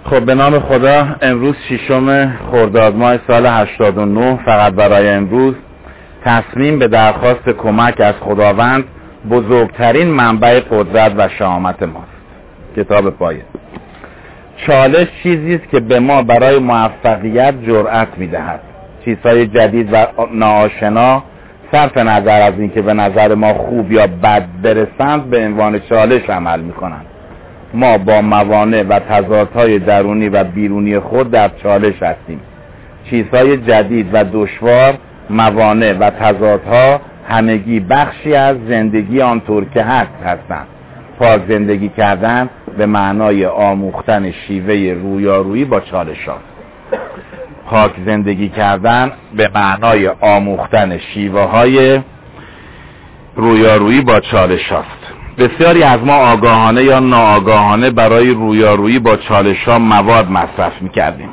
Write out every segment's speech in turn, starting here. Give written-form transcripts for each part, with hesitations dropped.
خب به نام خدا، امروز 6 خرداد ماه سال 89. فقط برای امروز تصمیم به درخواست کمک از خداوند بزرگترین منبع قدرت و شهامت ماست. کتاب پایه. چالش چیزی است که به ما برای موفقیت جرأت می‌دهد. چیزهای جدید و ناآشنا صرف نظر از اینکه به نظر ما خوب یا بد برسند به عنوان چالش عمل می‌کنند. ما با موانع و تضادهای درونی و بیرونی خود در چالش هستیم. چیزهای جدید و دشوار، موانع و تضادها همگی بخشی از زندگی آنطور که هستند. پاک زندگی کردن به معنای آموختن شیوه رویارویی با چالش ها. پاک زندگی کردن به معنای آموختن شیوه های رویارویی با چالش هاست. بسیاری از ما آگاهانه یا ناآگاهانه برای رویارویی با چالش ها مواد مصرف میکردیم.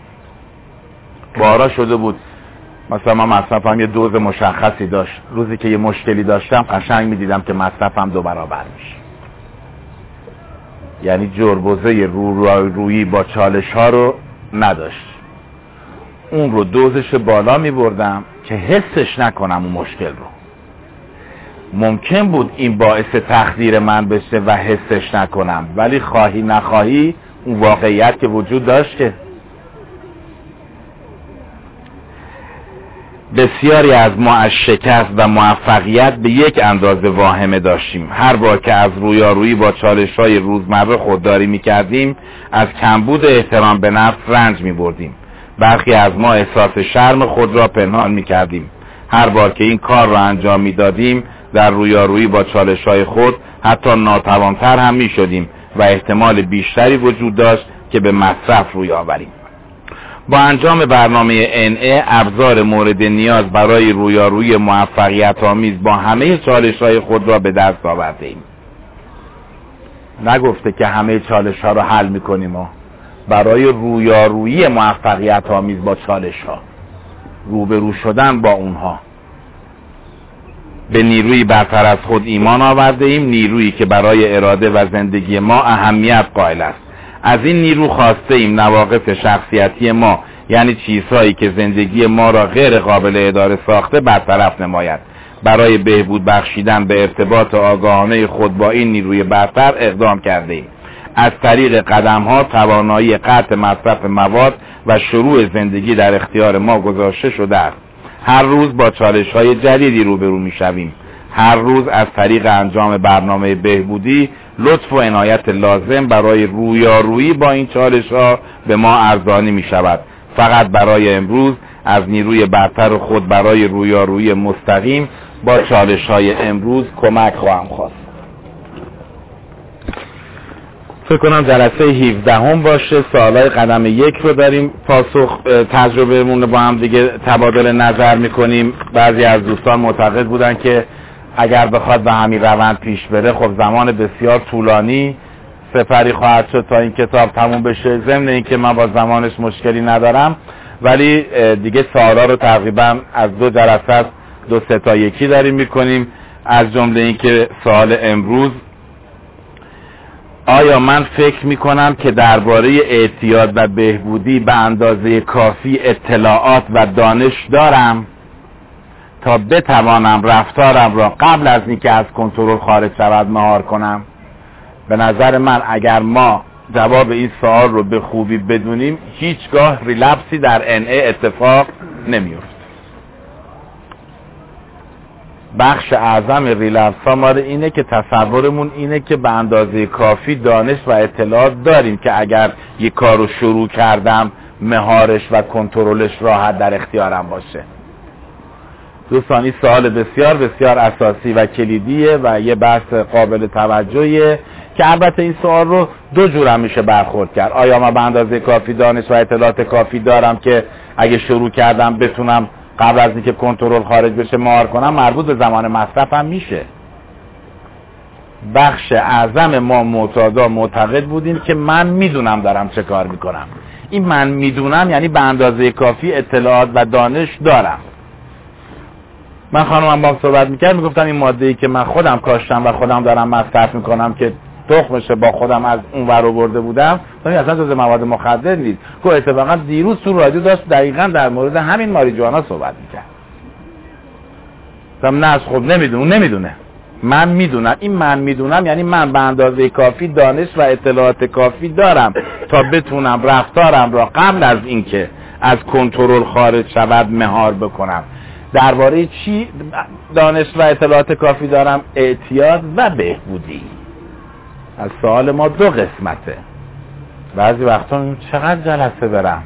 بارا شده بود مثلا من مصرفم یه دوز مشخصی داشت، روزی که یه مشکلی داشتم قشنگ میدیدم که مصرفم 2 برابر میشه. یعنی جربوزه رویارویی با چالش ها رو نداشت، اون رو دوزش بالا میبردم که حسش نکنم اون مشکل رو. ممکن بود این باعث تخدیر من بشه و حسش نکنم، ولی خواهی نخواهی اون واقعیت که وجود داشت. که بسیاری از ما از شکست و موفقیت به یک اندازه واهمه داشتیم. هر بار که از رویارویی با چالش‌های روزمره خودداری می‌کردیم، از کمبود احترام به نفس رنج می‌بردیم. برخی از ما احساس شرم خود را پنهان می‌کردیم. هر بار که این کار را انجام می‌دادیم، در رویارویی با چالش‌های خود حتی ناتوان‌تر هم می‌شدیم و احتمال بیشتری وجود داشت که به مصرف روی آوریم. با انجام برنامه NA ابزار مورد نیاز برای رویارویی موفقیت آمیز با همه چالش‌های خود را به دست آورده‌ایم. نگفته که همه چالش‌ها را حل می‌کنیم، برای رویارویی موفقیت آمیز با چالش‌ها، روبرو شدن با اونها، به نیروی برتر از خود ایمان آورده ایم، نیرویی که برای اراده و زندگی ما اهمیت قائل است. از این نیرو خواسته ایم نواقص شخصیتی ما، یعنی چیزهایی که زندگی ما را غیر قابل اداره ساخته برطرف نماید. برای بهبود بخشیدن به ارتباط آگاهانه خود با این نیروی برتر اقدام کرده ایم. از طریق قدم‌ها توانایی قطع مصرف مواد و شروع زندگی در اختیار ما گذاشته شده است. هر روز با چالش‌های جدیدی روبرو می‌شویم. هر روز از طریق انجام برنامه بهبودی لطف و عنایت لازم برای رویارویی با این چالش‌ها به ما ارزانی می‌شود. فقط برای امروز از نیروی برتر خود برای رویارویی مستقیم با چالش‌های امروز کمک خواهم خواست. فکر کنم جلسه 17 باشه. سوالای قدم 1 رو داریم پاسخ تجربه‌مون رو با هم دیگه تبادل نظر می‌کنیم. بعضی از دوستان معتقد بودن که اگر بخواد به همین روند پیش بره، خب زمان بسیار طولانی سپری خواهد شد تا این کتاب تموم بشه. ضمن اینکه من با زمانش مشکلی ندارم، ولی دیگه سوالا رو تقریبا از 2 جلسه 2-3 تا یکی داریم می‌کنیم. از جمله اینکه سوال امروز: آیا من فکر میکنم که درباره اعتیاد و بهبودی به اندازه کافی اطلاعات و دانش دارم تا بتوانم رفتارم را قبل از اینکه از کنترل خارج شود مهار کنم؟ به نظر من اگر ما جواب این سوال رو به خوبی بدونیم، هیچگاه ریلپسی در NA اتفاق نمیفته. بخش اعظم ریلپس ها ما اینه که تصورمون اینه که به اندازه کافی دانش و اطلاعات داریم که اگر یک کار رو شروع کردم مهارش و کنترلش راحت در اختیارم باشه. دوستان این سوال بسیار بسیار اساسی و کلیدیه و یه بحث قابل توجهیه که البته این سوال رو 2 جور هم میشه برخورد کرد. آیا من به اندازه کافی دانش و اطلاعات کافی دارم که اگه شروع کردم بتونم قبل از اینکه کنترل خارج بشه مهار کنم؟ مربوط به زمان مصرف هم میشه. بخش اعظم ما معتقد بودیم که من میدونم دارم چه کار میکنم. این من میدونم یعنی به اندازه کافی اطلاعات و دانش دارم. من خانومم با صحبت میکرد، میگفتن این ماده‌ای که من خودم کاشتم و خودم دارم مصرف میکنم که تخمش با خودم از اون ور آورده بودم، اصلا جز مواد مخدر نیست. که اتفاقا دیروز تو رادیو داشت دقیقاً در مورد همین ماریجوانا صحبت می‌کرد. نه از خود نمیدونه. من میدونم. این من میدونم یعنی من به اندازه کافی دانش و اطلاعات کافی دارم تا بتونم رفتارم را قبل از اینکه از کنترل خارج شود مهار بکنم. درباره چی دانش و اطلاعات کافی دارم؟ اعتیاد و بهبودی. از سوال ما دو قسمته. بعضی وقتا چقدر جلسه برم؟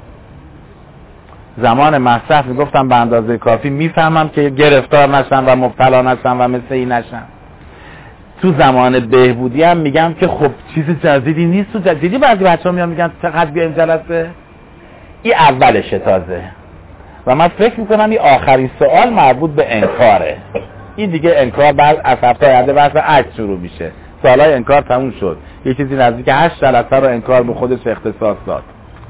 زمان مصرف میگفتم به اندازه کافی میفهمم که گرفتار نشم و مبتلا نشم و مثل این نشم. تو زمان بهبودی هم میگم که خب چیز جدیدی نیست. تو جدیدی بعضی بچه‌ها میان میگن چقدر بیایم جلسه. این اولشه تازه. و من فکر میکنم این آخرین سوال مربوط به انکاره. این دیگه انکار بعد از هفته آینده بحث عکس شروع میشه. سوالای انکار تموم شد. یه چیزی نزدیک 8 جلسه رو انکار به خودش اختصاص داد.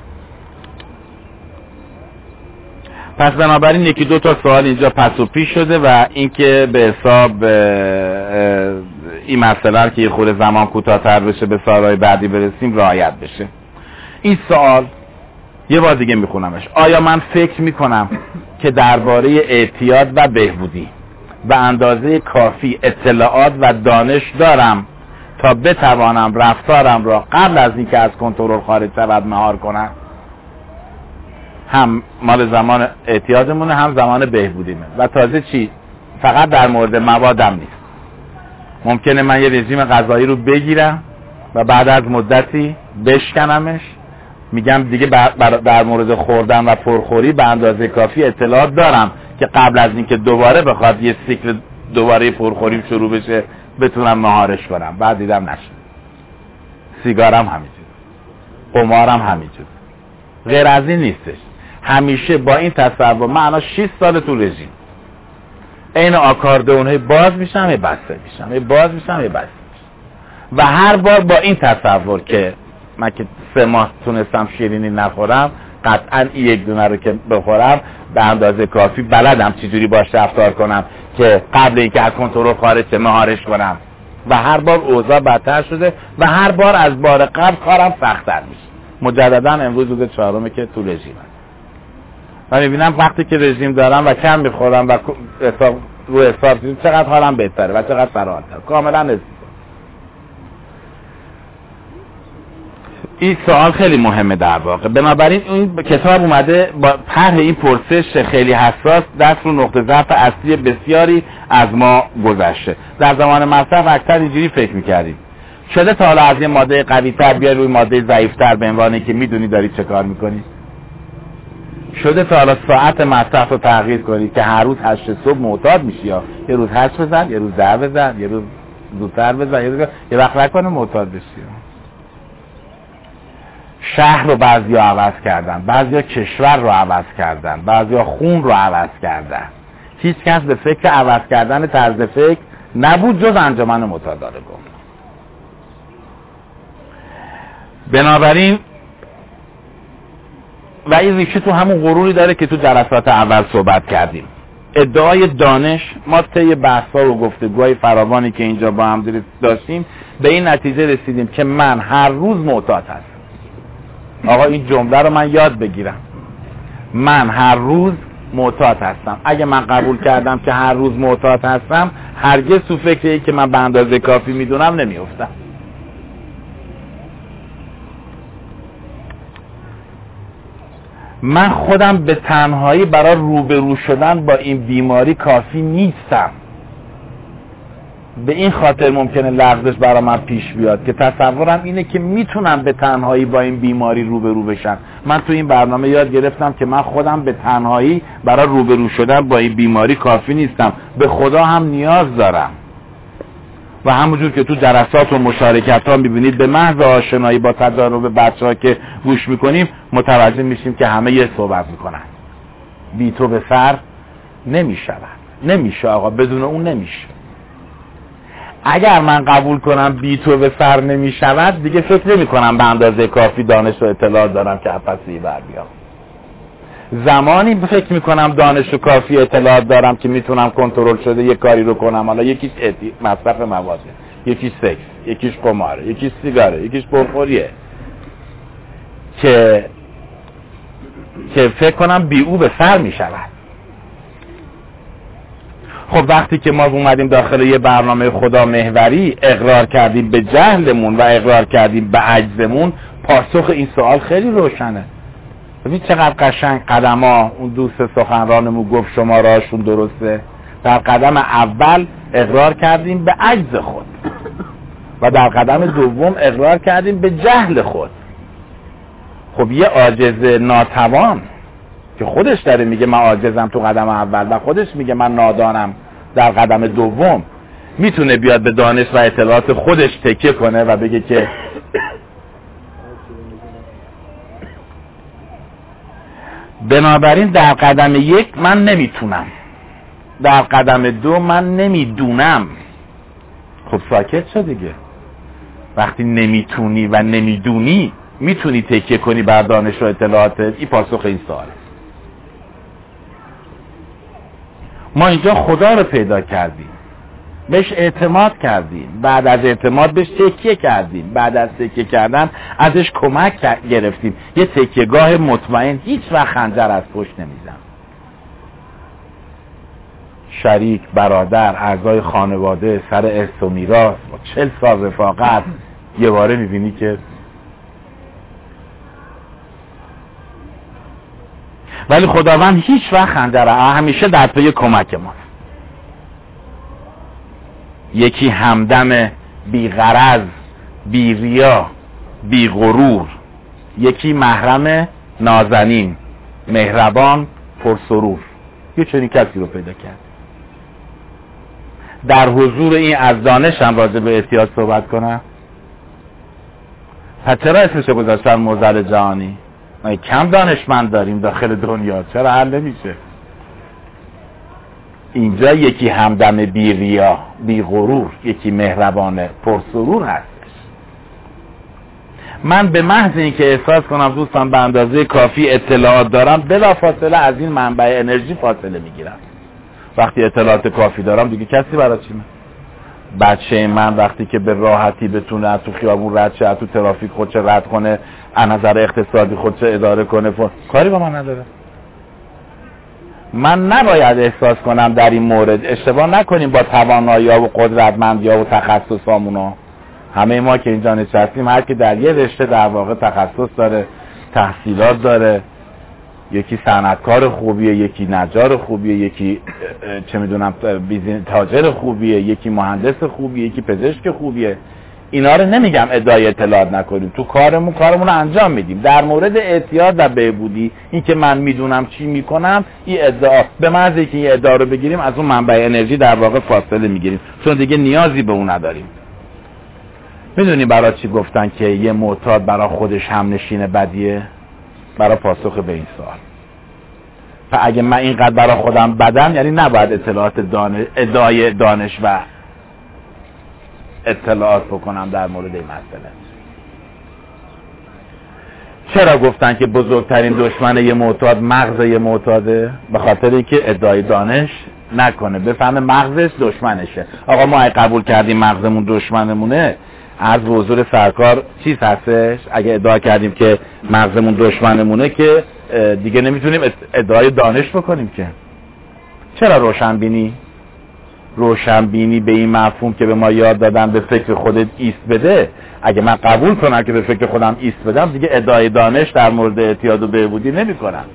پس بنابراین یکی دو تا سوال اینجا پس و پیش شده و اینکه به حساب این مسئله که یه خورده زمان کوتاه‌تر بشه به سوالای بعدی برسیم رعایت بشه. این سوال یه بار دیگه میخونمش. آیا من فکر میکنم که درباره اعتیاد و بهبودی به اندازه کافی اطلاعات و دانش دارم تا بتوانم رفتارم را قبل از اینکه از کنترل خارج شود مهار کنم؟ هم مال زمان اعتیادمونه هم زمان بهبودیمه. و تازه چی؟ فقط در مورد موادم نیست. ممکنه من یه رژیم غذایی رو بگیرم و بعد از مدتی بشکنمش. میگم دیگه در مورد خوردن و پرخوری به اندازه کافی اطلاعات دارم که قبل از اینکه دوباره بخواد یه سیکل دوباره پرخوری شروع بشه بتونم مهارش کنم. بعد دیدم نشه. سیگارم همینجور، قمارم همینجور. غیر از این نیستش. همیشه با این تصور من الان 6 سال تو رژیم این آکاردئون باز میشم بسته میشم، باز میشم بسته میشم و هر بار با این تصور که من که 3 ماه تونستم شیرینی نخورم، قطعا این یک دونه رو که بخورم به اندازه کافی بلدم چجوری باش رفتار کنم که قبل اینکه از کنترل خارج مهارش کنم. و هر بار اوضاع بدتر شده و هر بار از بار قبل کارم سخت‌تر میشه. مجددا امروز روز 4مه که تو رژیمم و میبینم وقتی که رژیم دارم و کم میخورم و رو حساب چقدر حالم بهتره و چقدر سراحت‌تر. کاملا نزدیک. این سوال خیلی مهمه در واقع. بنابراین این کتاب اومده با طرح این پرسش خیلی حساس دست رو نقطه ضعف اصلی بسیاری از ما گذشته. در زمان مصرف اکثر اینجوری فکر میکردیم شده تا حالا از یه ماده قوی تر بیاری روی ماده ضعیف تر به عنوانی که میدونی داری چه کار میکنی؟ شده تا حالا ساعت مصرف رو تغییر کنی که هر روز 8 صبح معتاد میشی، یا یه روز 8 بزن، یه روز 10 بزن، یه روز زودتر بزن، یه وقت نکنه معتاد بشی. شهر رو بعضیا عوض کردن، بعضیا کشور رو عوض کردن، بعضیا خون رو عوض کردن. هیچ کس به فکر عوض کردن طرز فکر نبود جز انجمن معتادان گم. بنابراین و این ریشه تو همون غروری داره که تو جلسات اول صحبت کردیم. ادعای دانش، ما طی بحث‌ها و گفتگوهای فراوانی که اینجا با هم داشتیم به این نتیجه رسیدیم که من هر روز معتاد هستم. آقا این جمله رو من یاد بگیرم. من هر روز معتاد هستم. اگه من قبول کردم که هر روز معتاد هستم، هرگز تو فکر این که من به اندازه کافی میدونم نمیافتم. من خودم به تنهایی برای روبرو شدن با این بیماری کافی نیستم. به این خاطر ممکنه لغزش برای من پیش بیاد که تصورم اینه که میتونم به تنهایی با این بیماری روبرو بشم. من تو این برنامه یاد گرفتم که من خودم به تنهایی برای روبرو شدن با این بیماری کافی نیستم. به خدا هم نیاز دارم. و همونجور که تو جلسات و مشارکت ها میبینید به محض آشنایی با تجارب بچه‌ها که گوش میکنیم متوجه میشیم که همه یه صحبت میکنن. بی تو به سر نمیشود. نمیشه آقا، بدون اون نمیشه. اگر من قبول کنم بی تو به سر نمیشود، دیگه فکر نمی کنم به اندازه کافی دانش و اطلاعات دارم که پسی بر بیام. زمانی فکر میکنم دانش و کافی اطلاعات دارم که میتونم کنترل شده یه کاری رو کنم. حالا یکیش مصرف مواده، یکیش سکس، یکیش قماره، یکیش سیگاره، یکیش بخوریه که فکر کنم بی او به سر می شود. خب وقتی که ما اومدیم داخل یه برنامه خدا محوری اقرار کردیم به جهلمون و اقرار کردیم به عجزمون، پاسخ این سوال خیلی روشنه. ببین چقدر قشنگ قدما اون دوست سخنرانمون گفت شما راهشون درسته. در قدم اول اقرار کردیم به عجز خود و در قدم دوم اقرار کردیم به جهل خود. خب یه عاجز ناتوان که خودش داره میگه من عاجزم تو قدم اول و خودش میگه من نادانم در قدم دوم، میتونه بیاد به دانش و اطلاعات خودش تکیه کنه و بگه که بنابراین در قدم یک من نمیتونم، در قدم دو من نمیدونم. خب ساکت شو دیگه. وقتی نمیتونی و نمیدونی میتونی تکیه کنی بر دانش و اطلاعاتت. این پاسخ این سوال. ما اینجا خدا رو پیدا کردیم، بهش اعتماد کردیم، بعد از اعتماد بهش تکیه کردیم، بعد از تکیه کردن ازش کمک گرفتیم. یه تکیهگاه مطمئن هیچ وقت خنجر از پشت نمیزن. شریک، برادر، اعضای خانواده، سر ارث و میراث با 40 سال رفاقت یه باره میبینی که ولی خداوند هیچ وقت خنجر همیشه در پی کمک ماست. یکی همدم، بی غرض، بی ریا، بی غرور. یکی محرم، نازنین، مهربان، پرسرور. یه چنین کسی رو پیدا کرد. در حضور این از دانش هم راجع به احتیاط صحبت کنم. پس چرا اسمشو گذاشتن موزل جهانی؟ ما کم دانشمند داریم داخل دنیا، چرا حل نمیشه؟ اینجا یکی همدم، بی ریا، بی غرور، یکی مهربانه، پرسرور هستش. من به محض اینکه احساس کنم دوستان به اندازه کافی اطلاعات دارم، بلافاصله از این منبع انرژی فاصله میگیرم. وقتی اطلاعات کافی دارم دیگه کسی برای چی من؟ بچه من وقتی که به راحتی بتونه از تو خیابون رد شه، از تو ترافیک خودش رد کنه، از نظر اقتصادی خودش اداره کنه، کاری با من نداره. من نباید احساس کنم در این مورد. اشتباه نکنیم با توانایی‌ها و قدرتمندی‌ها و تخصصامونا. همه ما که اینجا نشستیم هر کی در یه رشته در واقع تخصص داره، تحصیلات داره. یکی صنعتکار خوبیه، یکی نجار خوبیه، یکی چه میدونم تاجر خوبیه، یکی مهندس خوبیه، یکی پزشک خوبیه. اینا رو نمیگم ادعای اطلاعات نکنیم، تو کارمون رو انجام میدیم. در مورد اعتیاد و بهبودی، این که من میدونم چی میکنم، این ادعا، به محض اینکه این ادعا رو بگیریم از اون منبع انرژی در واقع فاصله میگیریم، چون دیگه نیازی به اون نداریم. میدونی برای چی گفتن که یه معتاد برای خودش هم نشین بدیه؟ برای پاسخ به این سوال. و اگه من اینقدر برای خودم بدم، یعنی نباید اطلاعات ادعای دانش و اطلاعات بکنم در مورد این مسئله. چرا گفتن که بزرگترین دشمن یه معتاد مغز یه معتاده؟ به خاطر اینکه ادعای دانش نکنه، بفهمه مغزش دشمنشه. آقا ما قبول کردیم مغزمون دشمنمونه، از حضور سرکار چیز هستش؟ اگه ادعا کردیم که مغزمون دشمنمونه که دیگه نمیتونیم ادعای دانش بکنیم که. چرا روشنبینی به این مفهوم که به ما یاد دادن به فکر خودت ایست بده، اگه من قبول کنم که به فکر خودم ایست بدم، دیگه ادعای دانش در مورد اعتیاد و بهبودی نمی کنم.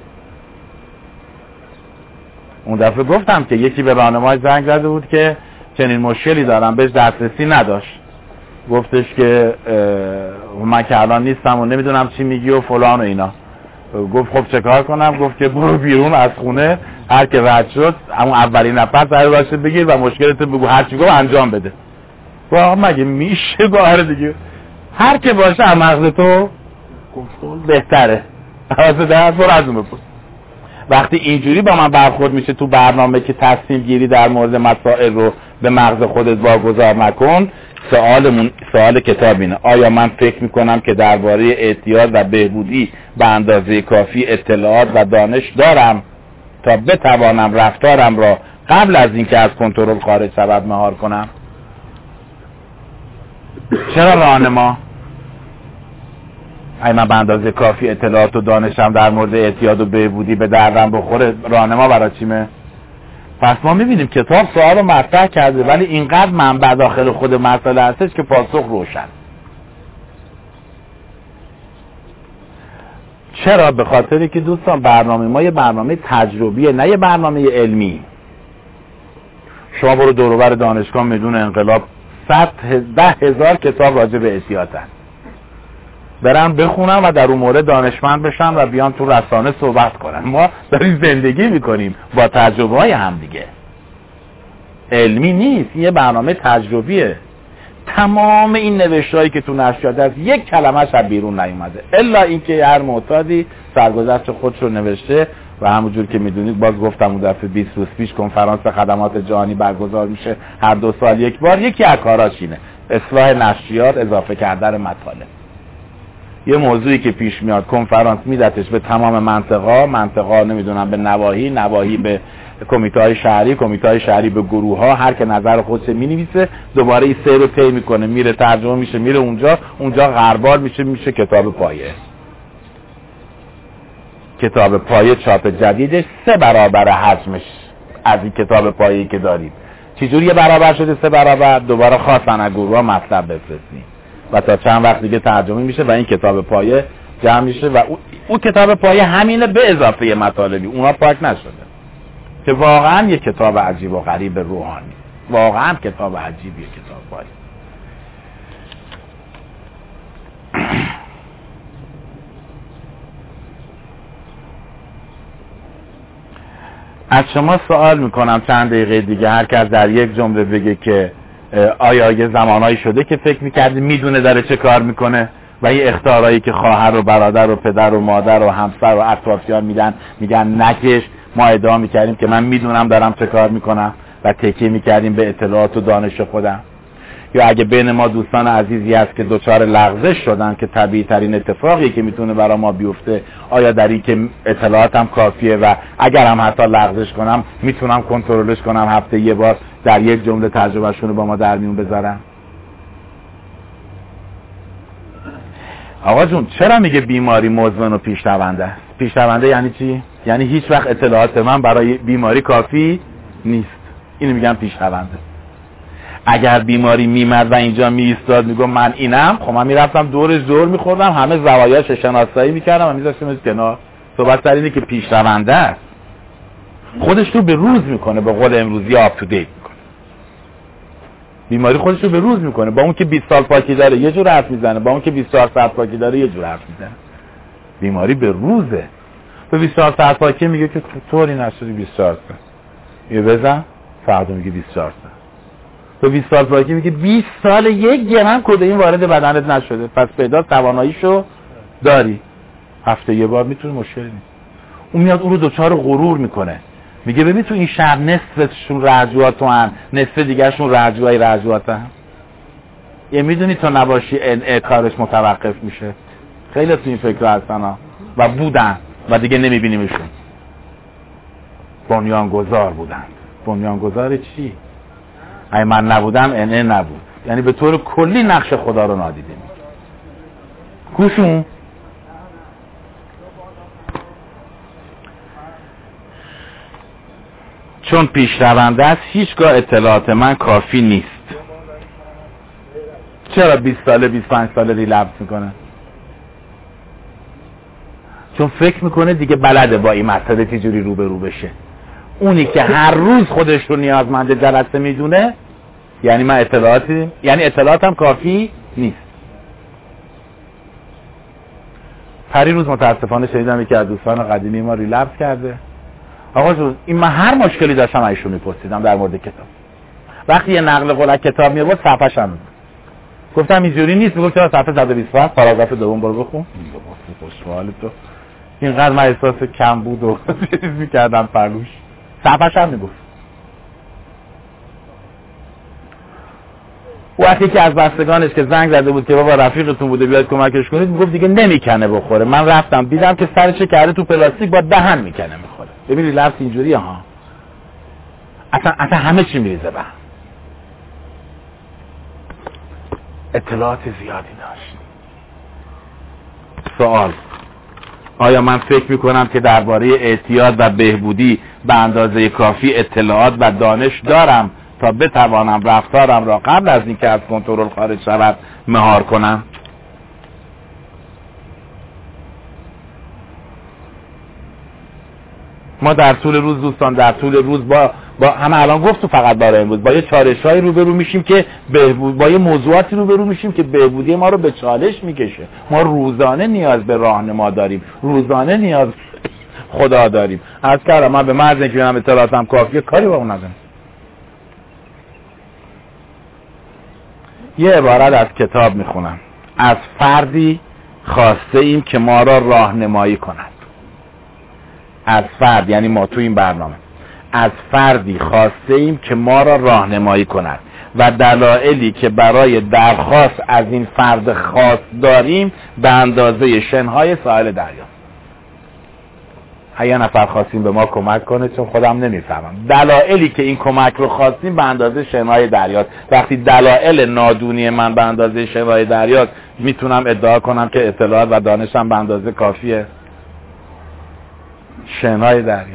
اون دفعه گفتم که یکی به راهنمای زنگ زده بود که چنین مشکلی دارم، بهش دسترسی نداشت. گفتش که من که الان نیستم و نمیدونم چی میگی و فلان و اینا. گفت خب چه کار کنم؟ گفت که برو بیرون از خونه، هر که رد شد همون اولین نفر سر راشه بگیر و مشکلت بگو، هر چی گفت انجام بده. گفت مگه میشه؟ گوهر دیگه هر که باشه هم مغز تو بهتره. واسه در برو از اون بپرس. وقتی اینجوری با من برخورد میشه تو برنامه که تصمیم گیری در مورد مسائل رو به مغز خودت واگذار نکن، سوال کتاب اینه: آیا من فکر میکنم که درباره اعتیاد و بهبودی به اندازه کافی اطلاعات و دانش دارم تا بتوانم رفتارم را قبل از اینکه از کنترل خارج شود مهار کنم؟ چرا راهنما؟ اگه من به اندازه کافی اطلاعات و دانشم در مورد اعتیاد و بهبودی به دردم بخوره، راهنما برای چیمه؟ پس ما میبینیم کتاب سوال رو مطرح کرده ولی اینقدر منبع داخل خود مسئله هستش که پاسخ روشن. چرا؟ به خاطری که دوستان برنامه ما یه برنامه تجربیه، نه یه برنامه علمی. شما برو دور و بر دانشگاه میدون انقلاب 10,000 کتاب راجع به اعتیاد هست، برن بخونن و در اون مورد دانشمند بشن و بیان تو رسانه صحبت کنن. ما داریم زندگی میکنیم با تجربه های هم دیگه، علمی نیست، یه برنامه تجربیه. تمام این نوشتهایی که تو نشریات هست یک کلمه‌ش از بیرون نیومده، الا اینکه هر معتادی سرگذشت خودش رو نوشته و همونجور که میدونید باز گفتم اون دفعه 20 روز پیش کنفرانس خدمات جهانی برگزار میشه هر 2 سال یک بار. یکی از کاراش اینه اصلاح نشریات، اضافه کردن مطالب. یه موضوعی که پیش میاد کنفرانس میدتش به تمام منطقه نمیدونم به نواحی به کمیته های شهری به گروه ها، هر که نظر خودش مینویسه، دوباره این سیر رو طی میکنه، میره ترجمه میشه، میره اونجا غربال میشه کتاب پایه. کتاب پایه چاپ جدیدش 3 برابر حجمش از این کتاب پایه‌ای که دارید. چجوری یه برابر شده 3 برابر؟ دوباره خواستن از گروه ها مطلب بفرستین و تا چند وقت دیگه ترجمه میشه و این کتاب پایه جمع میشه و اون کتاب پایه همینه به اضافه مطالبی اونا پاک نشده، که واقعا یه کتاب عجیب و غریب روحانی، واقعا کتاب عجیبیه کتاب پایه. از شما سوال میکنم چند دقیقه دیگه هر کس در یک جمله بگه که آیا یه زمانایی شده که فکر میکردی میدونه داره چه کار میکنه و این اخطارهایی که خواهر و برادر و پدر و مادر و همسر و اطرافیان میگن نکش، ما ادعا میکردیم که من میدونم دارم چه کار میکنم و تکیه میکردیم به اطلاعات و دانش خودم. یا اگه بین ما دوستان عزیزی هست که دچار لغزش شدن که طبیعی ترین اتفاقی که میتونه برای ما بیفته، آیا در این که اطلاعاتم کافیه و اگرم حتی لغزش کنم میتونم کنترلش کنم، هفته یه بار در یک جمله تجربهشون رو با ما در میون بذارم؟ آقا جون چرا میگه بیماری مزمن و پیشرونده است؟ پیشرونده یعنی چی؟ یعنی هیچ وقت اطلاعات من برای بیماری کافی نیست. اینو میگم پیشرونده. اگر بیماری میمد و اینجا میایستاد میگم من اینم، خب من میرفتم دور زور میخوردم، همه زوایاش شناسایی میکردم و میذاشتم کنار. صحبت سر اینه که پیشرونده است، خودش رو به روز میکنه، به قول امروزی آپ تو دیت میکنه. بیماری خودش رو به روز میکنه، با اون که 20 سال پاکی داره یه جور حرف میزنه، با اون که 24 ساعت پاکی داره یه جور حرف میزنه. بیماری به روزه. به 24 ساعت پاکی میگه که طوری نشدی 24 ساعت یه بزن، فردا میگه 24 ساعت. تو 20 سال پاکی میگه 20 سال یک گرم کدئین وارد بدنت نشده، پس پیدا تواناییشو داری، هفته یه بار میتونه مشکلی نیست. اون میاد اون رو دوچار غرور میکنه، میگه ببین تو این شهر نصفشون رجوعات هن، نصف دیگرشون رجوعات هن. یه میدونی تو نباشی کارش متوقف میشه. خیلی تو این فکر هستن ها و بودن و دیگه نمیبینیمشون. بنیانگذار بودن. بنیانگذار چی؟ اگه من نبودم نبود، یعنی به طور کلی نقش خدا رو نادیده میگیره. کوشون چون پیشرونده است هیچگاه اطلاعات من کافی نیست. چرا 20 ساله 25 ساله ریلپس میکنه؟ چون فکر میکنه دیگه بلده با این مسئله چجوری روبرو بشه. اونی که هر روز خودش رو نیازمند جلسه میدونه، یعنی من اطلاعاتم کافی نیست. پری روز متاسفانه شنیدم یکی از دوستان قدیمی ما ریلپس کرده. آقا جون این من هر مشکلی داشتم ایشون میپرسیدم در مورد کتاب. وقتی یه نقل قول از کتاب میاد صفحه‌ش هم گفتم اینجوری نیست، میگم چرا صفحه 127 پاراگراف دوم برو بخون. خوشحال تو اینقدر من احساس کم بود و چیز میکردم پرلوش. صفحه‌ش هم میگفت. وقتی که از بستگانش که زنگ زده بود که بابا رفیقتون بوده بیاد کمکش کنید، میگفت دیگه نمیکنه بخوره. من رفتم دیدم که سرش کرده تو پلاستیک با دهن میکنه میخوره. ببینید لفظ اینجوری ها. اصلا همه چی میریزه به هم. اطلاعات زیادی داشت. سوال: آیا من فکر میکنم که درباره اعتیاد و بهبودی به اندازه کافی اطلاعات و دانش دارم تا بتوانم رفتارم را قبل از اینکه از کنترل خارج شود مهار کنم؟ ما در طول روز دوستان، در طول روز با همه الان گفتم فقط برای امروز با یه چالش‌هایی روبرو میشیم که با یه موضوعاتی روبرو میشیم که بهبودی ما رو به چالش میکشه. ما روزانه نیاز به راهنما داریم، روزانه نیاز خدا داریم. از کردم من به مرز اینکه ببینم اطلاعاتم کافیه کاری با اون ندارم. یه عبارت از کتاب میخونم: از فردی خواسته ایم که ما را راهنمایی کند. از فرد، یعنی ما تو این برنامه، از فردی خواسته ایم که ما را راهنمایی کند و دلایلی که برای درخواست از این فرد خاص داریم به اندازه شنهای ساحل دریا. یه نفر خواستیم به ما کمک کنه، چون خودم نمیفهمم دلایلی که این کمک رو خواستیم به اندازه شنهای دریاست. وقتی دلایل نادونی من به اندازه شنهای دریاست، میتونم ادعا کنم که اطلاعات و دانشم به اندازه کافیه؟ شنهای دریا.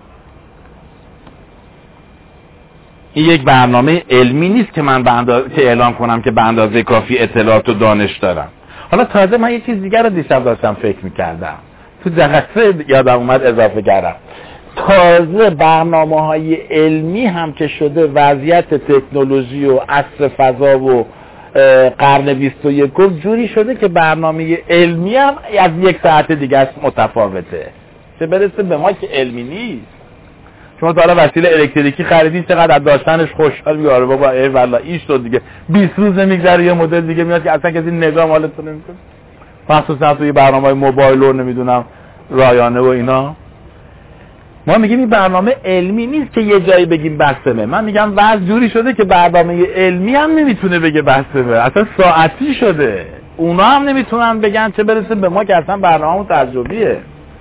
این یک برنامه علمی نیست که من که اعلام کنم که به اندازه کافی اطلاعات و دانش دارم. حالا تازه من یه چیز دیگر رو دیشب داشتم فکر میکردم، تو جلسه یادم اومد اضافه کردم. تازه برنامه‌های علمی هم که شده وضعیت تکنولوژی و عصر فضا و قرن 21 جوری شده که برنامه علمی هم از یک ساعت دیگه است متفاوته، چه برسه به ما که علمی نیست. شما تا حالا وسیله الکتریکی خریدین، چقدر از داشتنش خوشحال میگه آره بابا ای والله این شد دیگه، 20 روز نمیگذره یه مدل دیگه میاد که اصلا کسی نگاه حالتون نمیکنه. مخصوصا توی برنامه‌های موبایل و نمیدونم رایانه و اینا. ما میگیم این برنامه علمی نیست که یه جایی بگیم بسته. من میگم وضع جوری شده که برنامه علمی هم نمیتونه بگه بسته، اصلا ساعتی شده. اونا هم نمیتونن بگن، چه برسه به ما که اصلا برنامه‌مون تجربیه.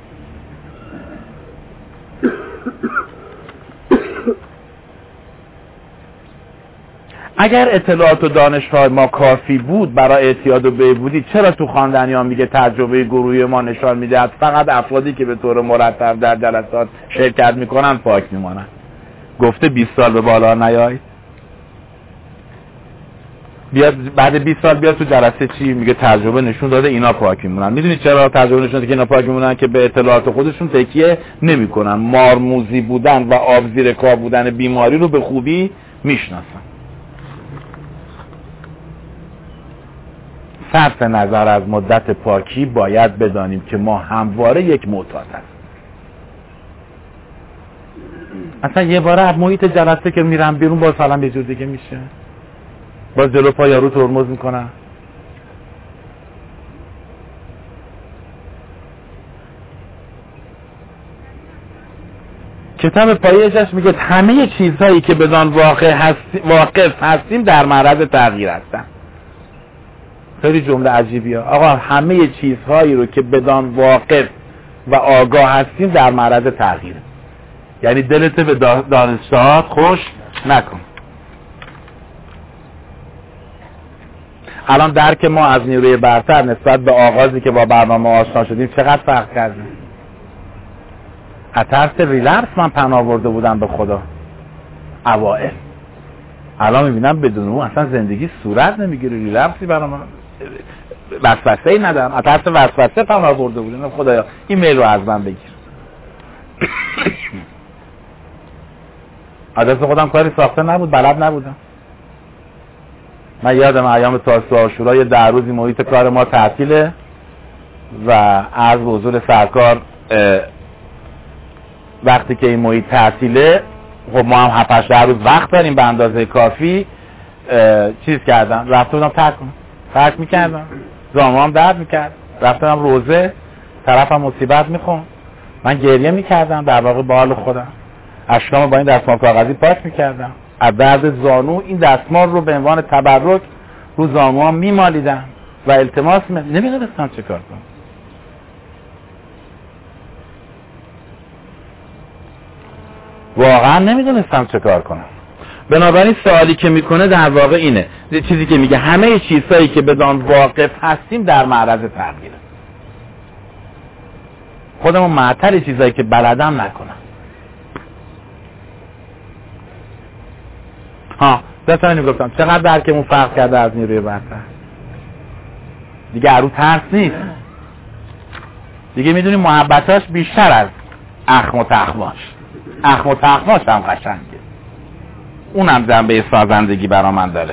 اگر اطلاعات و دانش‌های ما کافی بود برای اعتیاد و بهبودی، چرا تو خواندنیان میگه تجربه گروهی ما نشان میده فقط افرادی که به طور مرتب در جلسات شرکت میکنن پاک میمونن؟ گفته 20 سال به بالا نیایید، بیاد بعد 20 سال بیاد تو جلسه چی میگه؟ تجربه نشون داده اینا پاک میمونن. میدونید چرا تجربه نشون داده که اینا پاک میمونن؟ که به اطلاعات خودشون تکیه نمیکنن، مارموزی بودن و آب زیر کاه بودن بیماری رو به خوبی میشناسن. صرف نظر از مدت پاکی باید بدانیم که ما همواره یک معتاد هستیم. اصلا یه باره از محیط جلسه که میرم بیرون باز حالم یه جور دیگه میشه، باز جلو پا یارو ترمز میکنم. کتاب پایشش میگه همه چیزهایی که بدان واقف هستیم در معرض تغییر هستن. خیلی جمله عجیبیه. آقا همه چیزهایی رو که بدان واقف و آگاه هستیم در معرض تغییر، یعنی دلت به دانشگاه خوش نکن. الان درک ما از نیروی برتر نسبت به آغازی که با برنامه آشنا شدیم چقدر فرق کرده. از ترس ریلپس من پناه آورده بودم به خدا اوائل، الان میبینم بدون اون اصلا زندگی صورت نمیگیره. ریلپسی برام وسوسه‌ای ندارم، از ترس وسوسه پناه آورده بودم خدایا این میل رو از من بگیر. از دست خودم کاری ساخته نبود، بلد نبودم. من یادم ایام تاسوعا عاشورا یه 10 روزی محیط کار ما تعطیله و عرض به حضور سرکار وقتی که این محیط تعطیله، خب ما هم 7-8 روز وقت داریم به اندازه کافی. چیز کردم، رفته بودم ترک میکردم، زانو هم درد میکرد، رفتم روزه، طرفم مصیبت میخون، من گریه میکردم در واقع با حال خودم، اشکام با این دستمال کاغذی پاک میکردم، از درد زانو این دستمال رو به عنوان تبرک رو زانو هم میمالیدم و التماس نمیدونستم چه کار کنم. واقعا نمیدونستم چه کار کنم. بنابراین سوالی که میکنه در واقع اینه، چیزی که میگه همه چیزهایی که بدان واقف هستیم در معرض تغییره. خودمون معطل چیزایی که بلدم نکنم. داشتم اینو گفتم چقدر درکمون فرق کرده از نیروی برتر. دیگه ارو ترس نیست، دیگه میدونی محبتاش بیشتر از اخم و تخماش. اخم و تخماش هم قشنگه، اونم جنبه سازندگی برا من داره.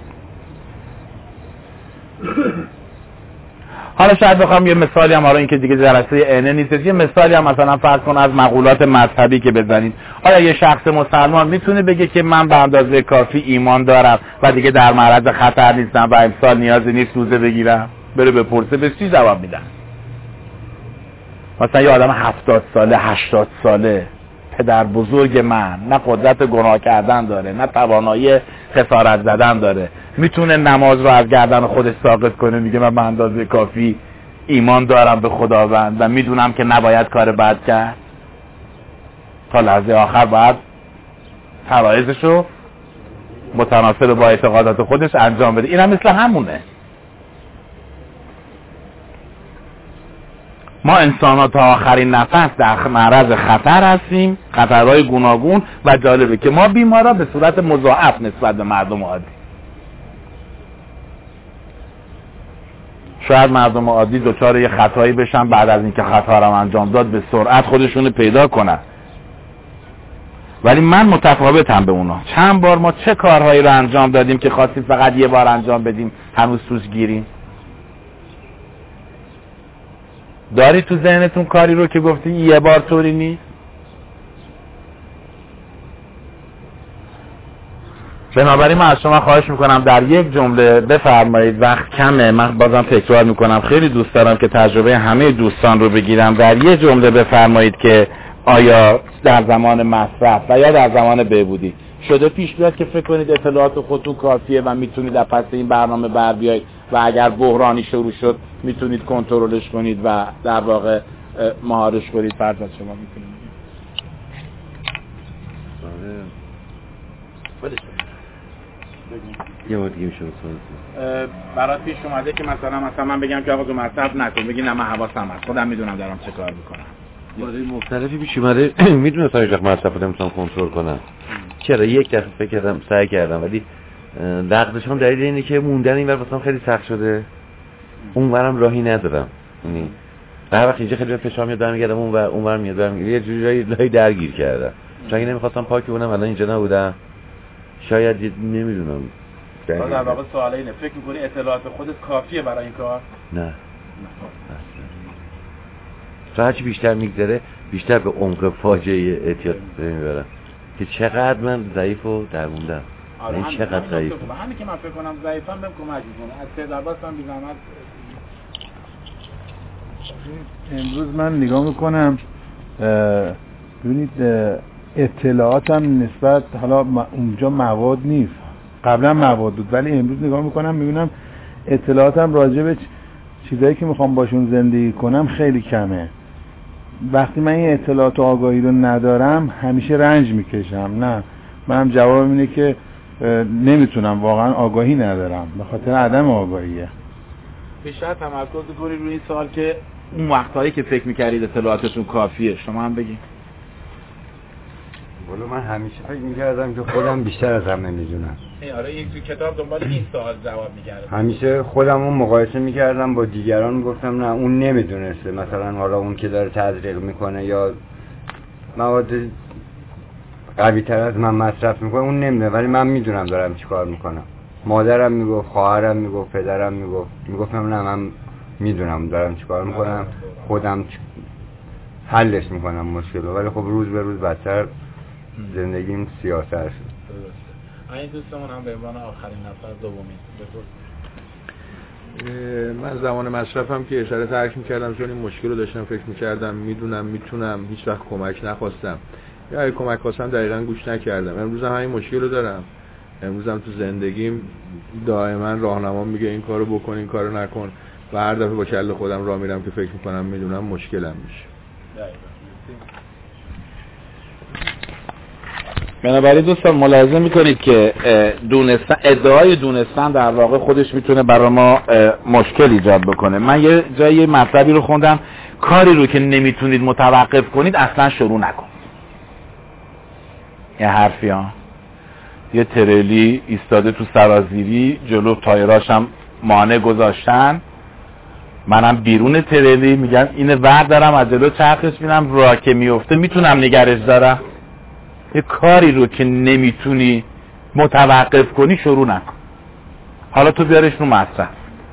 حالا شاید بخوام یه مثالی هم، حالا این که دیگه جلسه اینه نیست، یه مثالی هم مثلا فرض کن از مقولات مذهبی که بزنید. آیا یه شخص مسلمان میتونه بگه که من به اندازه کافی ایمان دارم و دیگه در معرض خطر نیستم و امسال نیازی نیست روزه بگیرم؟ بره بپرسه به چی جواب میدن؟ مثلا یه آدم 70 ساله 80 ساله، پدر بزرگ من، نه قدرت گناه کردن داره نه توانایی خسارت زدن داره، میتونه نماز رو از گردن خودش ساقط کنه، میگه من به اندازه کافی ایمان دارم به خداوند و میدونم که نباید کار بد کرد، تا لحظه آخر باید فرایضشو متناسب با اعتقادات خودش انجام بده. این هم مثل همونه. ما انسان‌ها تا آخرین نفس در معرض خطر هستیم، خطرهای گوناگون، و جالبه که ما بیمارا به صورت مضاعف نسبت به مردم عادی. شاید مردم عادی دچار یه خطایی بشن، بعد از اینکه خطا رو انجام داد به سرعت خودشونو پیدا کنن، ولی من متفاوتم به اونا. چند بار ما چه کارهایی رو انجام دادیم که خواستیم فقط یه بار انجام بدیم، هنوز توش گیریم. داری تو ذهنتون کاری رو که گفتی یه بار طوری نیست؟ بنابراین من از شما خواهش میکنم در یک جمله بفرمایید، وقت کمه، من بازم تکرار میکنم خیلی دوست دارم که تجربه همه دوستان رو بگیرم، در یک جمله بفرمایید که آیا در زمان مصرف و یا در زمان بهبودی شده پیش بیاد که فکر کنید اطلاعات خودتون کافیه و میتونید در پس این برنامه بر بیایید و اگر بحرانی شروع شد میتونید کنترلش کنید و در واقع مهارش کنید؟ فرض از شما میتونید یه بار دیگه میشه برات پیش اومده که مثلا من بگم که آقا تو مصرف نکن، بگی نه من حواسم هست، خودم میدونم دارم چه کار میکنم. باره مختلفی پیش اومده میدونستم هیچ وقت مصرف رو نمیتونم کنترل کنم. چرا یک دفعه فکر کردم سعی کردم، ولی دغدغش هم دلیل اینه که موندن این ور واسم خیلی سخت شده، اون ورم راهی ندارم. یعنی هر وقت اینجا خیلی فشار میاد برمیگردم اون ور میاد برمیگردم، یه جوری درگیر کردم. چون اگه نمیخواستم پاک بونم الان اینجا نبودم. شاید نمیدونم. در واقع سوال اینه، فکر می‌کنی اطلاعات خودت کافیه برای این کار؟ نه. هرچی بیشتر میگذره بیشتر به عمق فاجعه اعتیاد میبرم که چقدر من ضعیف و درموندم. این چقدر ضعیف. همین که من فکر کنم ضعیفم بهم کمک میکنه. از سه درباستم بی زحمت. امروز من نگاه میکنم ببینید اطلاعاتم نسبت حالا اونجا مواد نیست، قبلا مواد بود، ولی امروز نگاه میکنم میبینم اطلاعاتم راجع به چیزایی که میخوام باشون زندگی کنم خیلی کمه. وقتی من این اطلاعات و آگاهی رو ندارم همیشه رنج میکشم. نه، منم جوابم اینه که نمیتونم، واقعا آگاهی ندارم، به خاطر عدم آگاهیه. بیشتر تمرکز کنید روی این سوال که اون وقتایی که فکر میکردید اطلاعاتتون کافیه. شما هم بگید. والا من همیشه فکر میکردم که خودم بیشتر از همه میدونم. آره این تو کتاب دنبال این سوال جواب میگردم. همیشه خودمو مقایسه میکردم با دیگران، میگفتم نه اون نمیدونسته، مثلا حالا اون که داره تزریق میکنه یا مواد قوی تر از من مصرف میکنه اون نمیدونه، ولی من میدونم دارم چی کار میکنم. مادرم میگفت، خواهرم میگفت، پدرم میگفتم نه من میدونم دارم چی کار میکنم، خودم حلش میکنم مشکل. ولی خب روز به روز بدتر زندگیم سیاستر شد. این دوستمون هم به عنوان آخرین نفر دومین بپرس. من زمان مصرفم که اشاره ترک میکردم چون این مشکل رو داشتم، فکر میکردم میدونم میتونم، هیچ وقت کمک نخواستم یا اگه کمک خواستم دقیقا گوش نکردم. امروز هم همین مشکل رو دارم. امروز هم تو زندگیم دائما راهنما میگه این کارو بکن این کارو نکن و هر دفعه با کله خودم راه میرم که فکر میکنم میدونم مشکلم میشه. بنابراین دوستان ملاحظه میکنید که ادعای دونستن در واقع خودش میتونه برای ما مشکل ایجاد بکنه. من یه جایی مطلبی رو خوندم، کاری رو که نمیتونید متوقف کنید اصلا شروع نکنید. یه حرفی ها، یه تریلی ایستاده تو سرازیری، جلو تایراش هم مانع گذاشتن، منم بیرون تریلی، میگم اینه وردارم از جلو چرخش بینم راه که میفته میتونم نگرش دارم. یه کاری رو که نمیتونی متوقف کنی شروع نکن. حالا تو بیارش رو مصرف.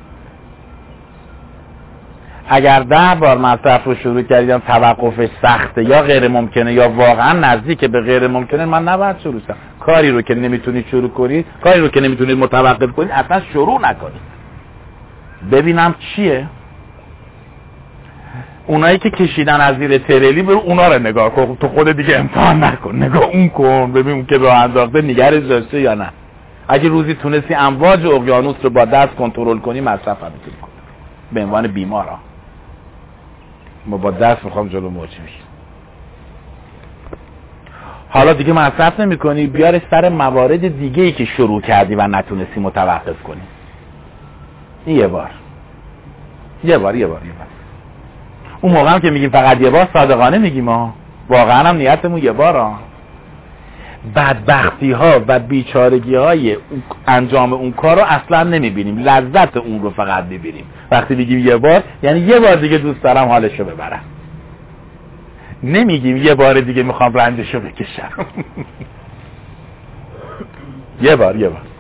اگر 10 بار مصرف رو شروع کردیم توقفش سخته یا غیر ممکنه یا واقعا نزدیک به غیر ممکنه، من نباید شروع کنم. کاری رو که نمیتونی شروع کنی، کاری رو که نمیتونی متوقف کنی اصلا شروع نکنی. ببینم چیه. اونایی که کشیدن از زیر تریلی برو اونا رو نگاه کن، تو خود دیگه امتحان نکن، نگاه اون کن ببین اون که راه انداخته نگرش داشته یا نه. اگه روزی تونستی امواج اقیانوس رو با دست کنترل کنی مصرف هم میتونی کنی به عنوان بیمارا. ما با دست میخوام جلو موج میشیم. حالا دیگه مصرف نمی کنی، بیارش سر موارد دیگه ای که شروع کردی و نتونستی متوقف کنی. این یه بار اون موقع هم که میگیم فقط یه بار صادقانه میگیم ها، واقعا هم نیتمون یه بار ها. بدبختی ها و بیچارگی های انجام اون کار رو اصلا نمیبینیم، لذت اون رو فقط میبینیم. وقتی میگیم یه بار یعنی یه بار دیگه دوست دارم حالشو ببرم، نمیگیم یه بار دیگه میخوام رنجشو بکشم. یه بار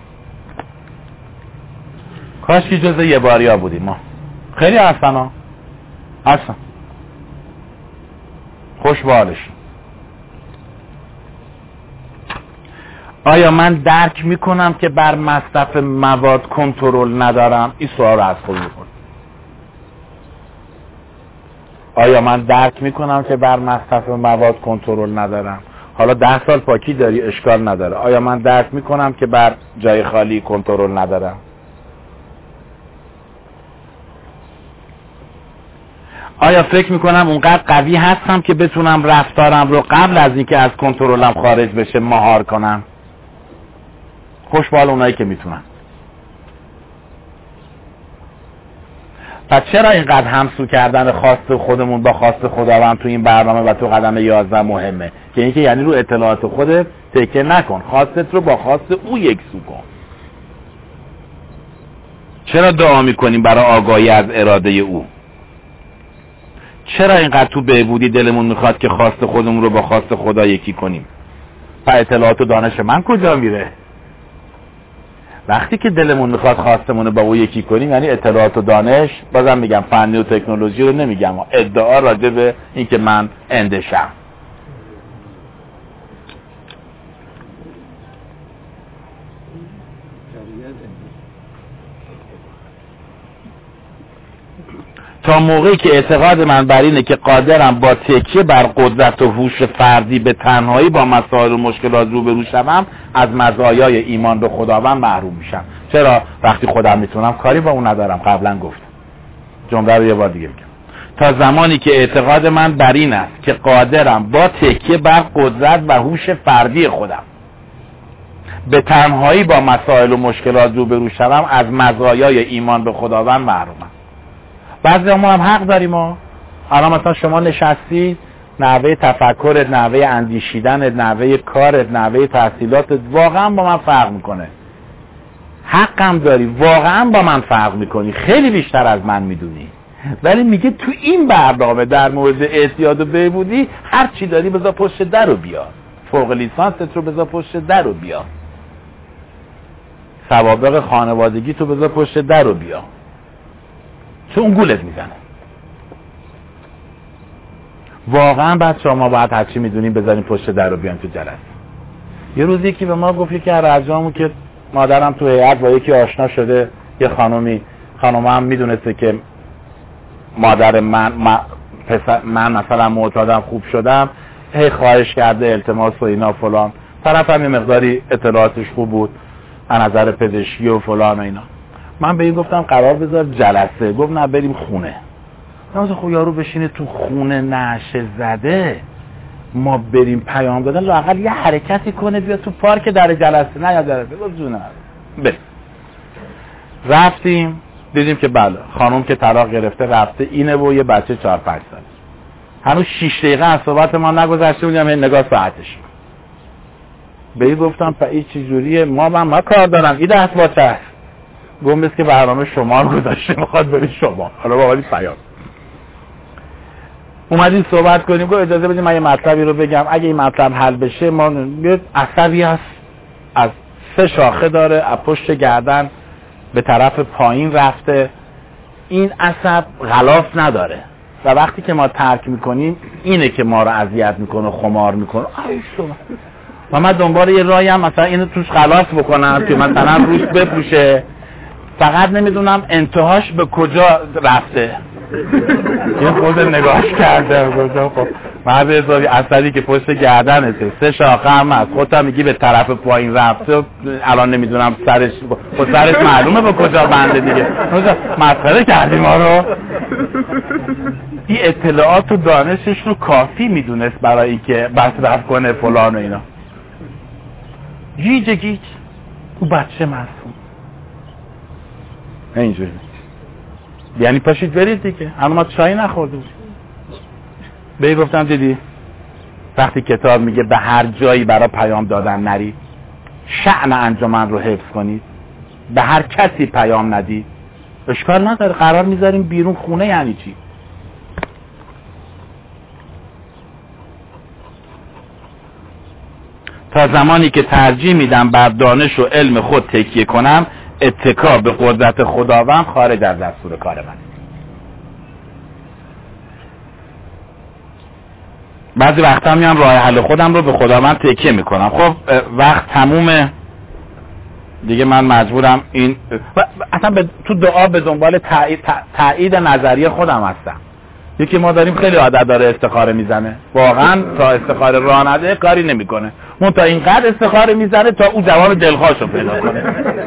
کاش که جزء یه باریا بودیم ما. خیلی اصلا خوش به حالشون. آیا من درک میکنم که بر مصرف مواد کنترل ندارم؟ این سوال رو از خود میکنم. آیا من درک میکنم که بر مصرف مواد کنترل ندارم؟ حالا 10 سال پاکی داری اشکال نداره. آیا من درک میکنم که بر جای خالی کنترل ندارم؟ آیا فکر میکنم اونقدر قوی هستم که بتونم رفتارم رو قبل از اینکه از کنترلم خارج بشه مهار کنم؟ خوشبال اونایی که میتونن. پس چرا اینقدر همسو کردن خواست خودمون با خواست خداوند تو این برنامه و تو قدم 11 مهمه؟ که اینکه یعنی رو اطلاعات خودت تکیه نکن، خواستت رو با خواست او یکسو کن. چرا دعا میکنیم برای آگاهی از اراده او؟ چرا اینقدر تو بهبودی دلمون میخواد که خواست خودمون رو با خواست خدا یکی کنیم؟ و اطلاعات و دانش من کجا میره؟ وقتی که دلمون میخواد خواستمون رو با او یکی کنیم یعنی اطلاعات و دانش، بازم میگم فنی و تکنولوژی رو نمیگم، ادعا راجع به این که من اندشم. تا موقعی که اعتقاد من بر اینه که قادرم با تکیه بر قدرت و هوش فردی به تنهایی با مسائل و مشکلات روبرو شوم، از مزایای ایمان به خداوند محروم میشم. چرا؟ وقتی خودم میتونم کاری با اون ندارم. قبلا گفتم، جمله رو یه بار دیگه میگم. تا زمانی که اعتقاد من بر این است که قادرم با تکیه بر قدرت و هوش فردی خودم به تنهایی با مسائل و مشکلات روبرو شوم، از مزایای ایمان به خداوند محرومم. بعضی ما هم حق داریم. الان مثلا شما نشستید، نحوه تفکرت، نحوه اندیشیدنت، نحوه کارت، نحوه تحصیلاتت واقعا با من فرق میکنه. حقم داری، واقعا با من فرق میکنی، خیلی بیشتر از من میدونی. ولی میگه تو این برنامه در مورد اعتیاد و بهبودی هر چی داری بذار پشت در رو بیا، فوق لیسانست رو بذار پشت در رو بیا، سوابق خانوادگی تو بذار پشت در رو بیا، چون اون گولت میزنه. واقعا بچه‌ها ما باید هرچی میدونیم بذاریم پشت در رو بیان تو جلسه. یه روز یکی به ما گفت که رجامون که مادرم تو هیئت با یکی آشنا شده، یه خانم هم میدونسته که مادر من مثلا معتادم خوب شدم، هی خواهش کرده التماس و اینا فلان. طرف هم یه مقداری اطلاعاتش خوب بود از نظر پزشکی و فلان و اینا. من به این گفتم قرار بذار جلسه. گفت نه بریم خونه. نمیشه خب یارو بشینه تو خونه نشه زده، ما بریم پیام دادن لااقل یه حرکتی کنه بیا تو پارک در جلسه نه یا جلسه بزونه رفتیم دیدیم که بله خانم که طلاق گرفته رفته اینه و یه بچه 4-5 ساله هنوز 6 دقیقه از صحبت ما نگذشته بودیم نگاه ساعتش به این گفتم این چه جوریه ما کار دارم این دست با چه گم بس که برنامه شما رو گذاشته میخواد بری شما حالا با ولی پیام اومدیم صحبت کنیم گفت اجازه بدید من یه مطلبی رو بگم اگه این مطلب حل بشه ما یه عصبی هست از 3 شاخه داره از پشت گردن به طرف پایین رفته این عصب غلاف نداره و وقتی که ما ترک میکنیم اینه که ما رو اذیت میکنه خمار میکنه و من دنبال یه راهی هم مثلا اینو توش خلاص بکنم که مثلا روش بپوشه فقط نمیدونم انتهاش به کجا رفته این خود نگاهش کرده خب مرد حسابی اثری که پشت گردنته 3 شاخه هم هست خودت هم میگی به طرف پایین رفته الان نمیدونم سرش معلومه به کجا بنده دیگه مسخره کردی ما رو این اطلاعات و دانشش رو کافی میدونست برای اینکه مصرف کنه فلان و اینا گیج او بچه معصوم اینجوری یعنی پاشید برید دیگه الان ما چای نخورده بود به گفتم دیدی وقتی کتاب میگه به هر جایی برای پیام دادن نرید شأن انجمن رو حفظ کنید به هر کسی پیام ندید اشکال نداره قرار میذاریم بیرون خونه یعنی چی تا زمانی که ترجیح میدم بر دانش و علم خود تکیه کنم اتکا به قدرت خداوند خارج از دستور کار من بعضی وقتا میام راه حل خودم رو به خداوند تکیه میکنم خب وقت تمومه دیگه من مجبورم این اصلا تو دعا به دنبال تایید نظریه خودم هستم یکی ما داریم خیلی عادت داره استخاره میزنه واقعا تا استخاره راه نده کاری نمیکنه اون تا اینقدر استخاره میزنه تا اون جواب دلخواهشو پیدا کنه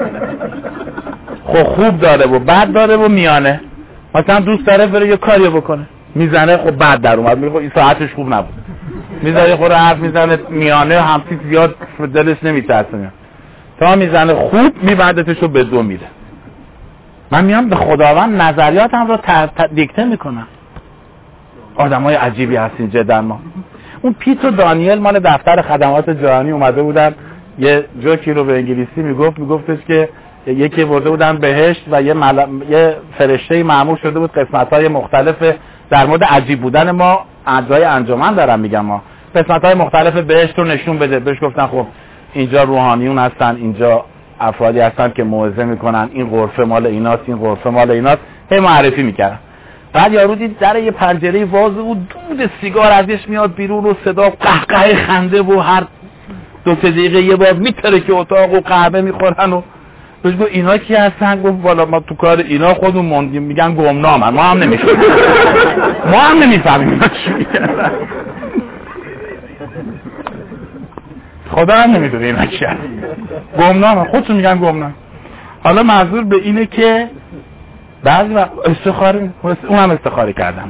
خب خوب داره و بد داره و میانه مثلا دوست داره بره یه کاری بکنه میزنه خب بد در اومد میگه این ساعتش خوب نبود میذاره خود حرف میزنه میانه همچین زیاد دلش نمیترسه تا میزنه خوب میبندتشو به 2 میره من میام به خداوند نظریاتم رو دیکته میکنم آدمای عجیبی هستین جدا ما اون پیت و دانیل مال دفتر خدمات جهانی اومده بودن یه جوکی رو به انگلیسی میگفتش که یکی برده بودن بهشت و یه فرشته معمول شده بود قسمت‌های مختلف در مورد عجیب بودن ما اعضای انجمن دارم میگم ما قسمت‌های مختلف بهشت رو نشون بده بهش گفتن خب اینجا روحانیون هستن اینجا افرادی هستن که موعظه میکنن این غرفه مال ایناست این غرفه مال ایناست هی معرفی میکردن بعد یارو دید در یه پنجره واز و دود سیگار ازش میاد بیرون و صدا قهقه خنده و هر 2-3 دقیقه یه بار میتره که اتاق و قهوه میخورن و بهش گفت اینا کی هستن گفت والا ما تو کار اینا خودمون موندیم میگن گمنامن ما هم نمیفهمیم اینا چی میگن خدا هم نمیدونه اینا چی هست گمنامن خودشون میگن گمنام حالا منظور به اینه که بعضی وقت استخاره اونم استخاره کردم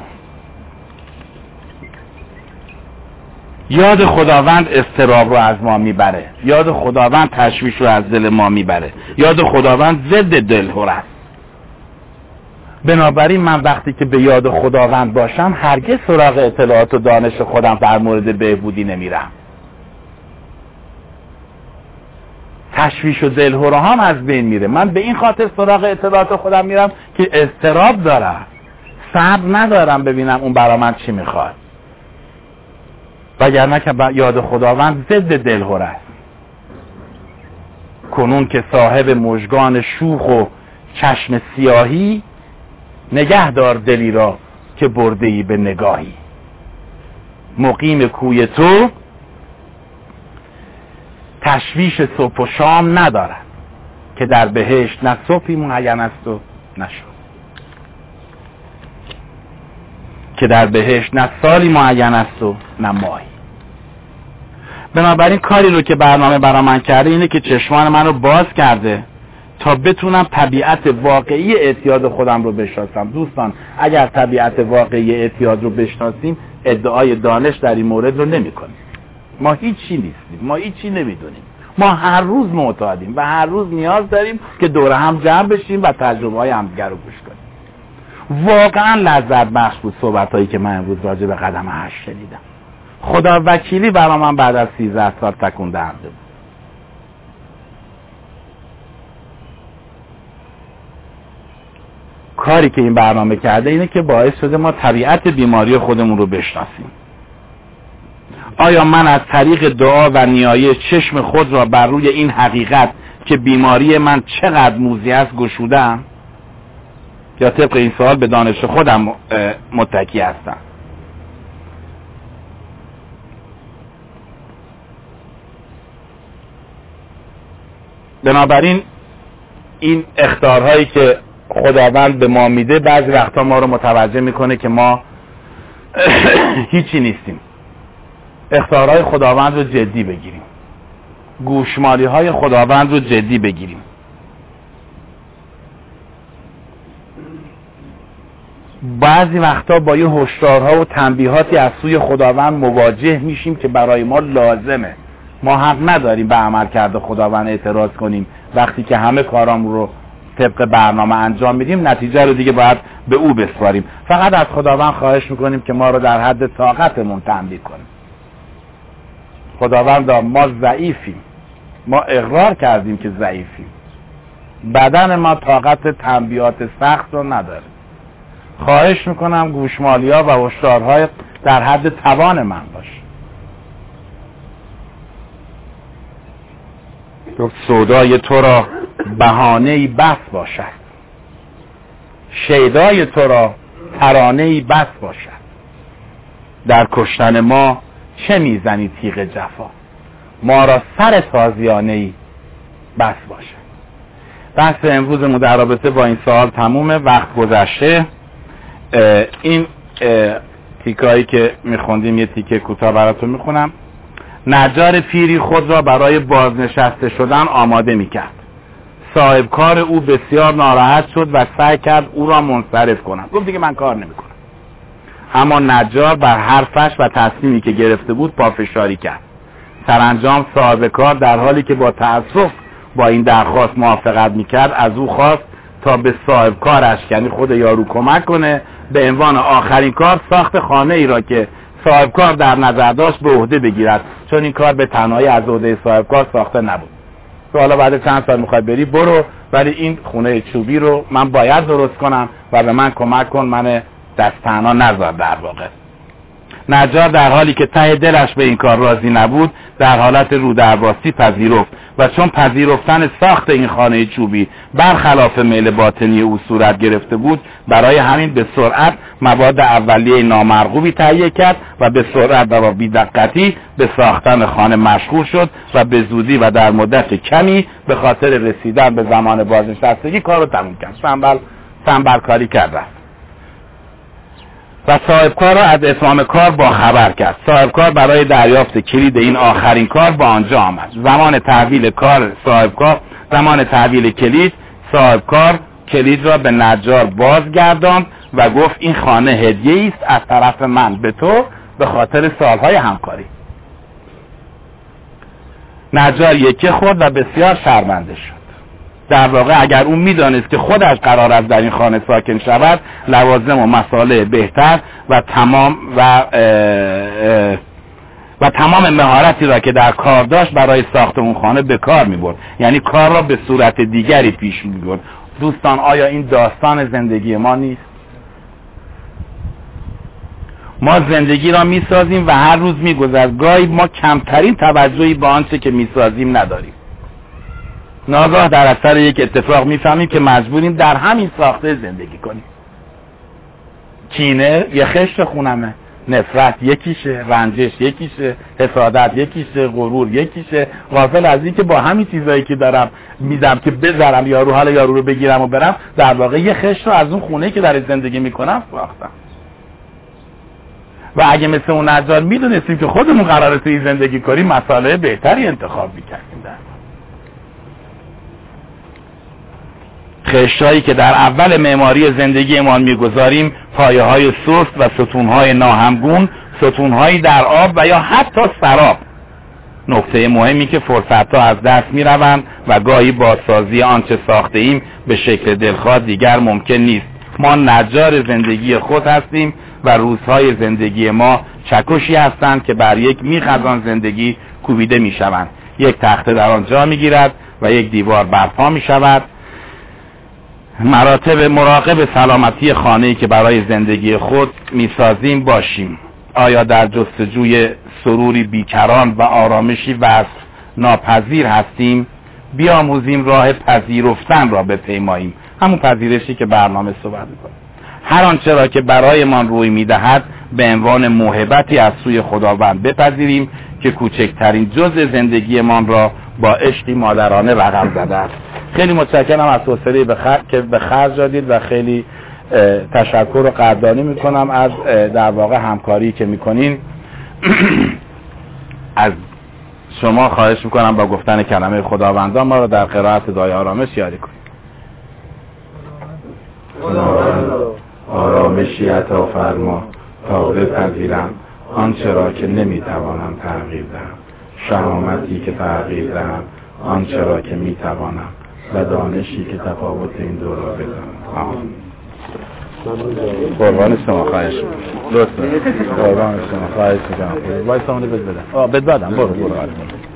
یاد خداوند اضطراب رو از ما میبره یاد خداوند تشویش رو از دل ما میبره یاد خداوند ضد دلهره است بنابراین من وقتی که به یاد خداوند باشم هرگز سراغ اطلاعات و دانش خودم در مورد بهبودی نمیرم تشویش و دلهره هم از بین میره من به این خاطر سراغ اطلاعات خودم میرم که اضطراب دارم صبر ندارم ببینم اون برا من چی میخواد وگرنه که یاد خداوند ضد دلهره است کنون که صاحب مژگان شوخ و چشم سیاهی نگه دار دلی را که برده ای به نگاهی مقیم کوی تو تشویش صبح و شام ندارد که در بهشت نه صبحی معین است و نه شام که در بهشت نه سالی معین است و نه ماهی بنابراین کاری رو که برنامه برای من کرده اینه که چشمان من رو باز کرده تا بتونم طبیعت واقعی اعتیاد خودم رو بشناسم دوستان اگر طبیعت واقعی اعتیاد رو بشناسیم ادعای دانش در این مورد رو نمی کنیم. ما هیچی نیستیم، ما هیچی نمیدونیم. ما هر روز معتادیم و هر روز نیاز داریم که دور هم جمع بشیم و تجربه های همدیگر رو گوش کنیم. واقعا لذت بخش بود صحبت هایی که من امروز راجع به قدم 8 شنیدم. خدا وکیلی برای من بعد از 13 سال تکون دهنده بود. کاری که این برنامه کرده اینه که باعث شده ما طبیعت بیماری خودمون رو بشناسیم. آیا من از طریق دعا و نیایش چشم خود را بر روی این حقیقت که بیماری من چقدر موذی است گشودم، یا طبق این سوال به دانش خودم متکی هستم؟ بنابراین این اخطارهایی که خداوند به ما میده بعضی وقتا ما رو متوجه میکنه که ما هیچی نیستیم. اخطارهای خداوند رو جدی بگیریم، گوشمالی های خداوند رو جدی بگیریم. بعضی وقتا با یه هشدارها و تنبیهاتی از سوی خداوند مواجه میشیم که برای ما لازمه. ما حق نداریم به عمل کرده خداوند اعتراض کنیم وقتی که همه کارامون رو طبق برنامه انجام میدیم، نتیجه رو دیگه باید به او بسپاریم. فقط از خداوند خواهش میکنیم که ما رو در حد طاقتمون تنبیه کنیم. خداوند ما ضعیفیم، ما اقرار کردیم که ضعیفیم، بدن ما طاقت تنبیهات سخت رو نداره. خواهش میکنم گوشمالی‌ها و هشدارهای در حد توان من باشه. سودای تو را بهانه‌ای بس باشد، شیدای تو را ترانه‌ای بس باشد. در کشتن ما چه میزنی تیغ جفا، ما را سر تازیانه‌ای بس باشد. بحث امروزمون در رابطه با این سوال تمومه. وقت گذشته. این تیکایی که میخوندیم یه تیکه کوتاه براتون میخونم. نجار پیری خود را برای بازنشسته شدن آماده میکرد. صاحب کار او بسیار ناراحت شد و سعی کرد او را منصرف کند. گفت دیگه من کار نمیکنم. اما نجار بر حرفش و تصمیمی که گرفته بود پافشاری کرد. سرانجام صاحب کار در حالی که با تأسف با این درخواست موافقت میکرد از او خواست تا به صاحب کارش یعنی خود یارو کمک کنه به عنوان آخرین کار ساخت خانه ای را که صاحب کار در نظر داشت به عهده بگیرد، چون این کار به تنهایی از عهده صاحب کار ساخته نبود. تو حالا بعد چند سال میخوای بری برو، ولی این خونه چوبی رو من باید درست کنم و به من کمک کن، من دست تنها نذار. در واقع نجار در حالی که ته دلش به این کار راضی نبود در حالت رودرباستی پذیرفت و چون پذیرفتن ساخت این خانه چوبی برخلاف میل باطنی او صورت گرفته بود، برای همین به سرعت مواد اولیه نامرغوبی تهیه کرد و به سرعت و با بی‌دقتی به ساختن خانه مشغول شد و به زودی و در مدت کمی به خاطر رسیدن به زمان بازنشستگی کار رو تموم کرد. تنبل کاری کرد و صاحب کار را از اتمام کار با خبر کرد. صاحب کار برای دریافت کلید این آخرین کار با آنجا آمد. زمان تحویل کلید، صاحب کار کلید را به نجار بازگرداند و گفت این خانه هدیه است از طرف من به تو به خاطر سالهای همکاری. نجار یکه خورد و بسیار شرمنده شد. در واقع اگر اون میدانست که خودش قرار است در این خانه ساکن شود، لوازم و مصالح بهتر و تمام مهارتی را که در کار داشت برای ساخت اون خانه به کار میبرد، یعنی کار را به صورت دیگری پیش میبرد. دوستان، آیا این داستان زندگی ما نیست؟ ما زندگی را میسازیم و هر روز میگذرد گاهی ما کمترین توجهی به آنچه که میسازیم نداریم. ناگاه در اثر یک اتفاق میفهمیم که مجبوریم در همین ساخته زندگی کنیم. کینه یه خشت خونمه، نفرت یکیشه، رنجش یکیشه، حسادت یکیشه، غرور یکیشه. غافل از این که با همین چیزایی که دارم میدم که بذارم یارو رو بگیرم و برم، در واقع یه خشت رو از اون خونه‌ای که در زندگی میکنم ساختم. و اگه مثل اون نجار میدونستیم که خودمون قراره توی زندگی کنیم، مسائل بهتری انتخاب میکردیم. خشتایی که در اول معماری زندگی ما میگذاریم، پایه‌های سست و ستون‌های ناهمگون ستونهایی در آب و یا حتی سراب. نکته مهمی که فرصتها از دست می روند و گاهی بازسازی آنچه ساخته ایم به شکل دلخواه دیگر ممکن نیست. ما نجار زندگی خود هستیم و روزهای زندگی ما چکشی هستند که بر یک میخ از آن زندگی کوبیده می شوند. یک تخته در آنجا می گیرد و یک دیوار برپا می شود. مراتب مراقب سلامتی خانه‌ای که برای زندگی خود می سازیم باشیم. آیا در جستجوی سروری بیکران و آرامشی وصف ناپذیر هستیم؟ بیاموزیم راه پذیرفتن را بپیماییم، همون پذیرشی که برنامه صحبت می‌کنه. هر آنچه را که برایمان روی می‌دهد به عنوان موهبتی از سوی خداوند بپذیریم که کوچکترین جزء زندگیمان را با عشقی مادرانه رقم زده است. خیلی متشکرم از حوصله‌ای که به خرج دادید و خیلی تشکر و قدردانی میکنم از در واقع همکاری که میکنین. از شما خواهش میکنم با گفتن کلمه خداوندان ما را در قرائت دعای آرامش یاری کنید. آرامشی عطا فرما تا بپذیرم آنچه را که نمیتوانم تغییر دهم، شهامتی که تغییر دهم آنچه را که میتوانم و دانشی که تفاوت این دو را بدانم. آمین. قربان شما خواهش میکنم. درسته. قربان شما خواهش میکنم. وای سامونه بد بدم. برو.